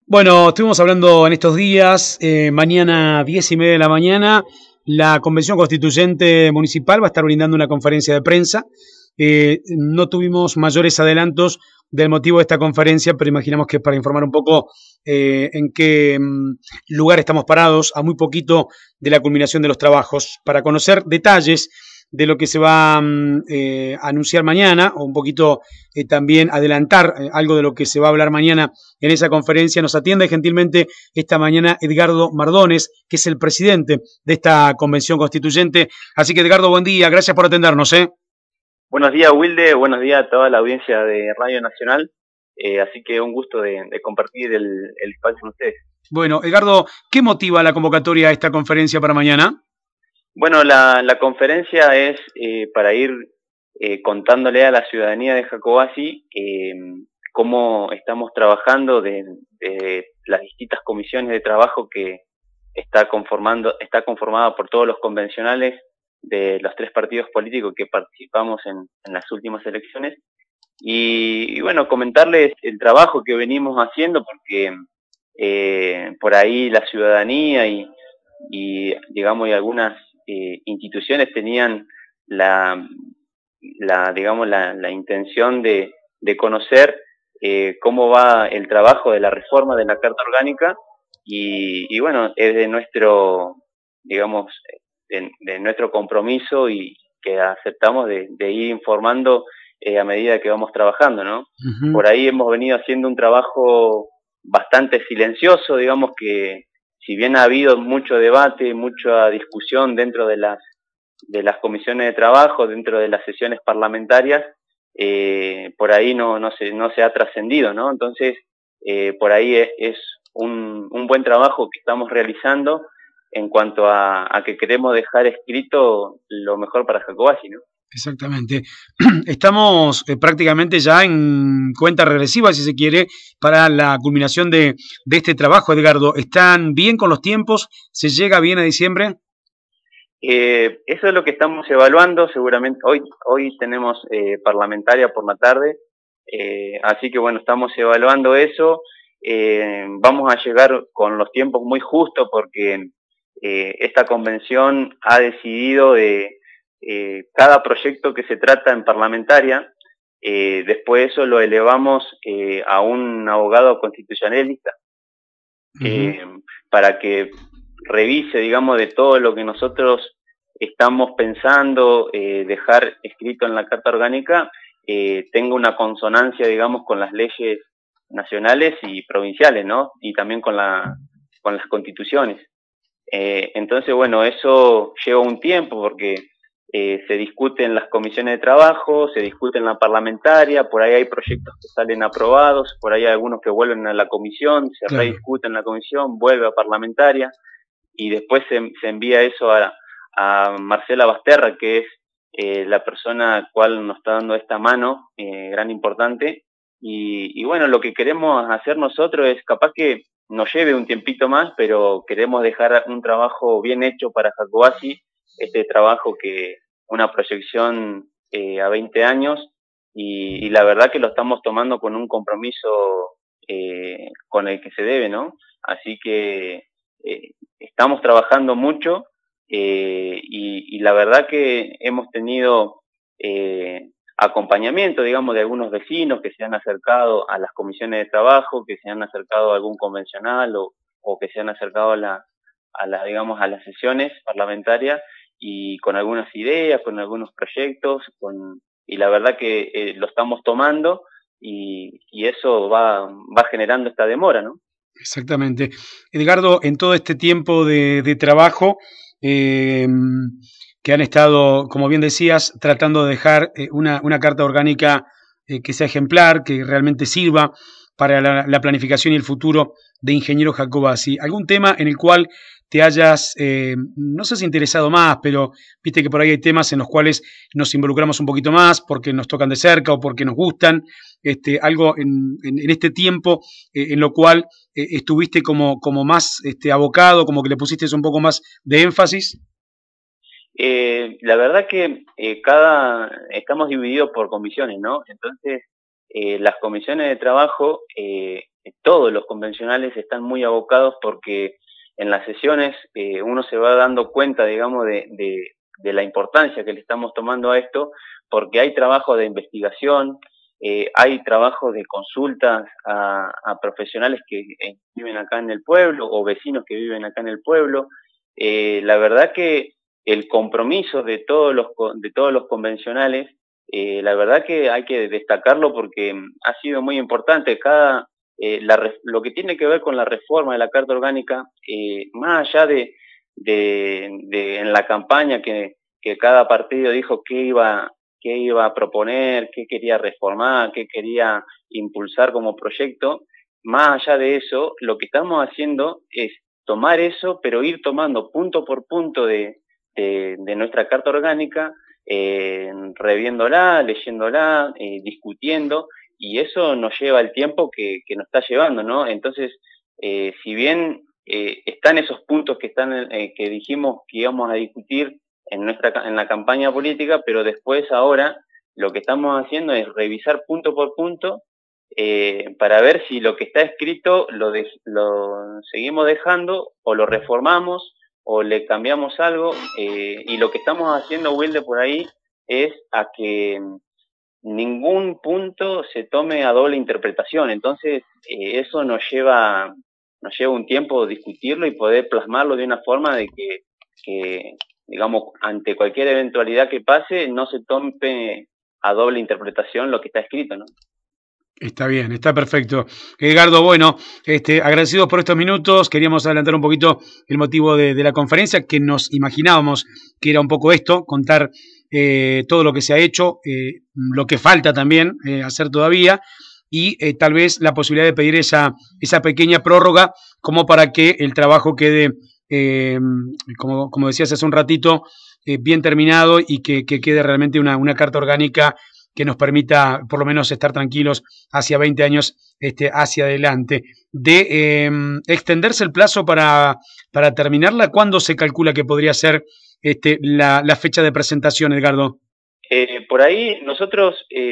Bueno, estuvimos hablando en estos días, mañana 10:30 de la mañana, la Convención Constituyente Municipal va a estar brindando una conferencia de prensa. No tuvimos mayores adelantos del motivo de esta conferencia, pero imaginamos que es para informar un poco en qué lugar estamos parados, a muy poquito de la culminación de los trabajos, para conocer detalles de lo que se va a anunciar mañana, o un poquito también adelantar algo de lo que se va a hablar mañana en esa conferencia. Nos atiende gentilmente esta mañana Edgardo Mardones, que es el presidente de esta convención constituyente. Así que, Edgardo, buen día, gracias por atendernos. Buenos días, Wilde, buenos días a toda la audiencia de Radio Nacional, así que un gusto de compartir el espacio con ustedes. Bueno, Edgardo, ¿qué motiva la convocatoria a esta conferencia para mañana? Bueno, la conferencia es para ir contándole a la ciudadanía de Jacobasi cómo estamos trabajando de las distintas comisiones de trabajo que está conformada por todos los convencionales de los tres partidos políticos que participamos en las últimas elecciones. Y bueno, comentarles el trabajo que venimos haciendo porque por ahí la ciudadanía y digamos, y algunas instituciones tenían la intención de conocer cómo va el trabajo de la reforma de la Carta Orgánica y bueno, es de nuestro, digamos, de nuestro compromiso y que aceptamos de ir informando a medida que vamos trabajando, ¿no? Por ahí hemos venido haciendo un trabajo bastante silencioso, digamos que si bien ha habido mucho debate, mucha discusión dentro de las comisiones de trabajo, dentro de las sesiones parlamentarias, por ahí no se ha trascendido, ¿no? Entonces, por ahí es un buen trabajo que estamos realizando en cuanto a que queremos dejar escrito lo mejor para Jacobasi, ¿no? Exactamente. Estamos prácticamente ya en cuenta regresiva, si se quiere, para la culminación de este trabajo, Edgardo. ¿Están bien con los tiempos? ¿Se llega bien a diciembre? Eso es lo que estamos evaluando, seguramente. Hoy tenemos parlamentaria por la tarde, así que bueno, estamos evaluando eso. Vamos a llegar con los tiempos muy justos porque esta convención ha decidido de cada proyecto que se trata en parlamentaria, después eso lo elevamos a un abogado constitucionalista para que revise, digamos, de todo lo que nosotros estamos pensando dejar escrito en la Carta Orgánica, tenga una consonancia, digamos, con las leyes nacionales y provinciales, ¿no? Y también con las constituciones. Entonces, bueno, eso lleva un tiempo porque se discute en las comisiones de trabajo, se discute en la parlamentaria, por ahí hay proyectos que salen aprobados, por ahí hay algunos que vuelven a la comisión, se rediscute en la comisión, vuelve a parlamentaria y después se envía eso a Marcela Basterra, que es la persona cual nos está dando esta mano gran importante. Y bueno, lo que queremos hacer nosotros es capaz que nos lleve un tiempito más, pero queremos dejar un trabajo bien hecho para Jacobasi, este trabajo que una proyección a 20 años y la verdad que lo estamos tomando con un compromiso con el que se debe, ¿no? Así que estamos trabajando mucho y la verdad que hemos tenido acompañamiento, digamos, de algunos vecinos que se han acercado a las comisiones de trabajo, que se han acercado a algún convencional o que se han acercado digamos, a las sesiones parlamentarias y con algunas ideas, con algunos proyectos, y la verdad que lo estamos tomando y eso va generando esta demora, ¿no? Exactamente. Edgardo, en todo este tiempo de trabajo eh, que han estado, como bien decías, tratando de dejar una carta orgánica que sea ejemplar, que realmente sirva para la planificación y el futuro de Ingeniero Jacobasi. ¿Algún tema en el cual te hayas, no sé si interesado más, pero viste que por ahí hay temas en los cuales nos involucramos un poquito más porque nos tocan de cerca o porque nos gustan? Algo en este tiempo en lo cual estuviste como más abocado, como que le pusiste un poco más de énfasis? La verdad que estamos divididos por comisiones, ¿no? Entonces, las comisiones de trabajo todos los convencionales están muy abocados porque en las sesiones uno se va dando cuenta, digamos, de la importancia que le estamos tomando a esto, porque hay trabajo de investigación, hay trabajo de consultas a profesionales que viven acá en el pueblo o vecinos que viven acá en el pueblo. La verdad que el compromiso de todos los convencionales, la verdad que hay que destacarlo porque ha sido muy importante. Lo que tiene que ver con la reforma de la Carta Orgánica, más allá de en la campaña que cada partido dijo qué iba a proponer, qué quería reformar, qué quería impulsar como proyecto, más allá de eso, lo que estamos haciendo es tomar eso, pero ir tomando punto por punto de nuestra Carta Orgánica, reviéndola, leyéndola, discutiendo, y eso nos lleva el tiempo que nos está llevando, ¿no? Entonces, si bien están esos puntos que dijimos que íbamos a discutir en la campaña política, pero después ahora lo que estamos haciendo es revisar punto por punto para ver si lo que está escrito lo seguimos dejando o lo reformamos o le cambiamos algo, y lo que estamos haciendo, Wilde, por ahí es a que ningún punto se tome a doble interpretación. Entonces, eso nos lleva un tiempo discutirlo y poder plasmarlo de una forma de que, digamos, ante cualquier eventualidad que pase, no se tome a doble interpretación lo que está escrito, ¿no? Está bien, está perfecto. Edgardo, bueno, agradecidos por estos minutos. Queríamos adelantar un poquito el motivo de la conferencia, que nos imaginábamos que era un poco esto, contar todo lo que se ha hecho, lo que falta también hacer todavía, y tal vez la posibilidad de pedir esa pequeña prórroga como para que el trabajo quede, como decías hace un ratito, bien terminado y que quede realmente una carta orgánica que nos permita por lo menos estar tranquilos hacia 20 años hacia adelante. De extenderse el plazo para terminarla, ¿cuándo se calcula que podría ser la fecha de presentación, Edgardo? Por ahí nosotros,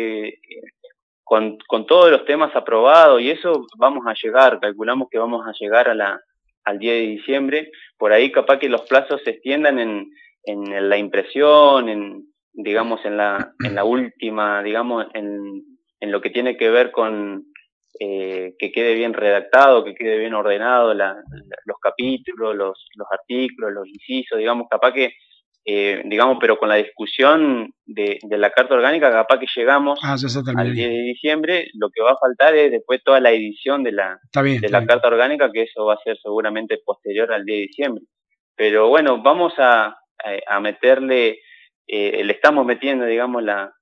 con todos los temas aprobados y eso, vamos a llegar, calculamos que vamos a llegar al 10 de diciembre. Por ahí capaz que los plazos se extiendan en la impresión, digamos, en la última, digamos, en lo que tiene que ver con que quede bien redactado, que quede bien ordenado los capítulos, los artículos, los incisos, digamos, capaz que, digamos, pero con la discusión de la Carta Orgánica, capaz que llegamos al 10 de diciembre, lo que va a faltar es después toda la edición de la Carta Orgánica, que eso va a ser seguramente posterior al 10 de diciembre. Pero bueno, vamos a meterle, le estamos metiendo, digamos,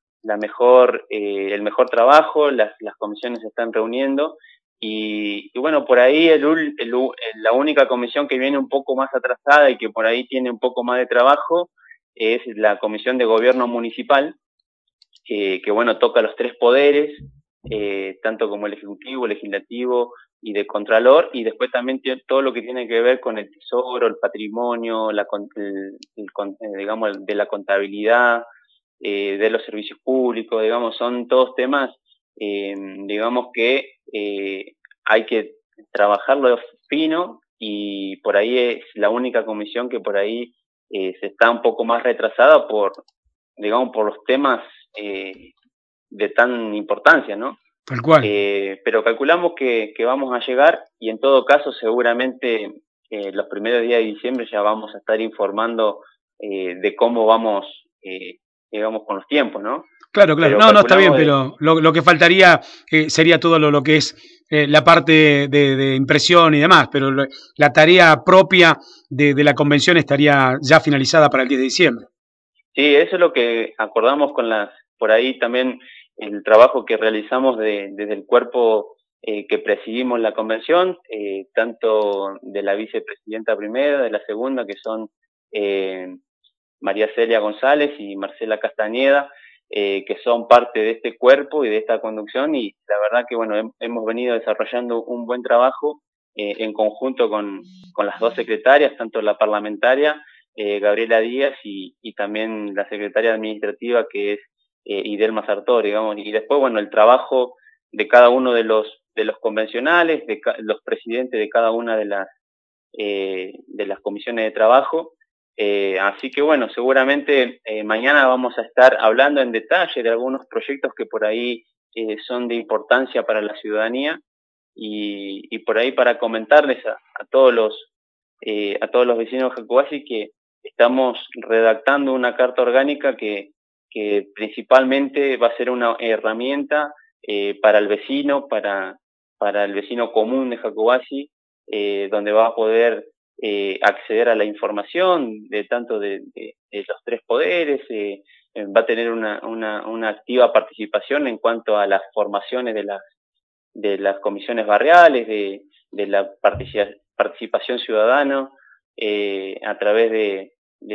el mejor trabajo, las comisiones se están reuniendo, y bueno, por ahí la única comisión que viene un poco más atrasada y que por ahí tiene un poco más de trabajo es la Comisión de Gobierno Municipal, que bueno, toca los tres poderes, tanto como el Ejecutivo, Legislativo y de Contralor, y después también tiene todo lo que tiene que ver con el tesoro, el patrimonio, digamos, de la contabilidad, de los servicios públicos, digamos, son todos temas, digamos, que hay que trabajarlo fino, y por ahí es la única comisión que por ahí se está un poco más retrasada digamos, por los temas de tan importancia, ¿no? Tal cual. Pero calculamos que vamos a llegar, y en todo caso seguramente los primeros días de diciembre ya vamos a estar informando de cómo vamos, digamos, con los tiempos, ¿no? Claro. No, está bien, pero lo que faltaría sería todo lo que es la parte de impresión y demás, pero la tarea propia de la convención estaría ya finalizada para el 10 de diciembre. Sí, eso es lo que acordamos por ahí también el trabajo que realizamos desde el cuerpo que presidimos la convención, tanto de la vicepresidenta primera, de la segunda, que son María Celia González y Marcela Castañeda, que son parte de este cuerpo y de esta conducción, y la verdad que bueno, hemos venido desarrollando un buen trabajo en conjunto con las dos secretarias, tanto la parlamentaria, Gabriela Díaz, y también la secretaria administrativa, que es Idelma Sartor, digamos, y después, bueno, el trabajo de cada uno de los los convencionales, los presidentes de cada una de las comisiones de trabajo. Así que bueno, seguramente mañana vamos a estar hablando en detalle de algunos proyectos que por ahí son de importancia para la ciudadanía y por ahí para comentarles a todos los vecinos de Jacobasi que estamos redactando una carta orgánica que principalmente va a ser una herramienta para el vecino, para el vecino común de Jacobasi, donde va a poder acceder a la información de tanto de los tres poderes, va a tener una activa participación en cuanto a las formaciones de las comisiones barriales, de la participación ciudadana, a través de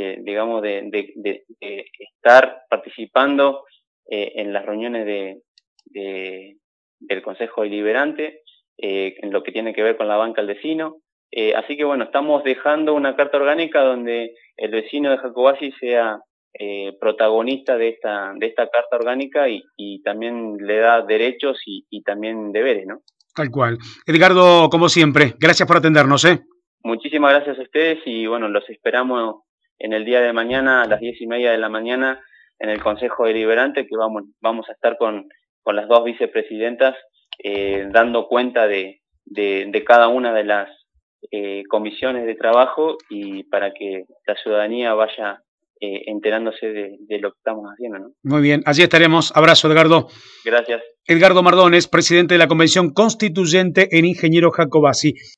estar participando en las reuniones del Consejo Deliberante, en lo que tiene que ver con la banca al vecino. Así que bueno, estamos dejando una carta orgánica donde el vecino de Jacobasi sea protagonista de esta carta orgánica y también le da derechos y también deberes, ¿no? Tal cual. Edgardo, como siempre, gracias por atendernos, ¿eh? Muchísimas gracias a ustedes y bueno, los esperamos en el día de mañana a las 10:30 de la mañana en el Consejo Deliberante, que vamos a estar con las dos vicepresidentas dando cuenta de cada una de las comisiones de trabajo y para que la ciudadanía vaya enterándose de lo que estamos haciendo, ¿no? Muy bien, allí estaremos. Abrazo, Edgardo. Gracias. Edgardo Mardones, presidente de la Convención Constituyente en Ingeniero Jacobasi.